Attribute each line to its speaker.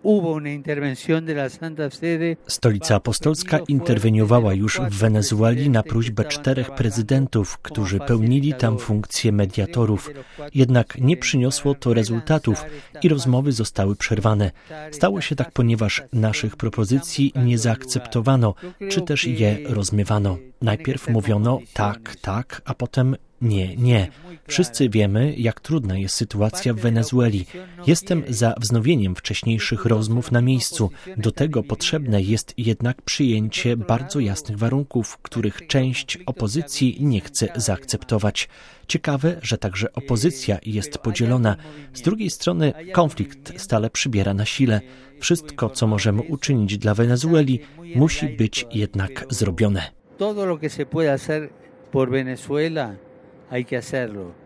Speaker 1: Stolica Apostolska interweniowała już w Wenezueli na prośbę 4 prezydentów, którzy pełnili tam funkcję mediatorów. Jednak nie przyniosło to rezultatów i rozmowy zostały przerwane. Stało się tak, ponieważ naszych propozycji nie zaakceptowano, czy też je rozmywano. Najpierw mówiono tak, tak, a potem nie, nie. Wszyscy wiemy, jak trudna jest sytuacja w Wenezueli. Jestem za wznowieniem wcześniejszych rozmów na miejscu. Do tego potrzebne jest jednak przyjęcie bardzo jasnych warunków, których część opozycji nie chce zaakceptować. Ciekawe, że także opozycja jest podzielona. Z drugiej strony konflikt stale przybiera na sile. Wszystko, co możemy uczynić dla Wenezueli, musi być jednak zrobione.
Speaker 2: Todo lo que se puede hacer por Venezuela hay que hacerlo.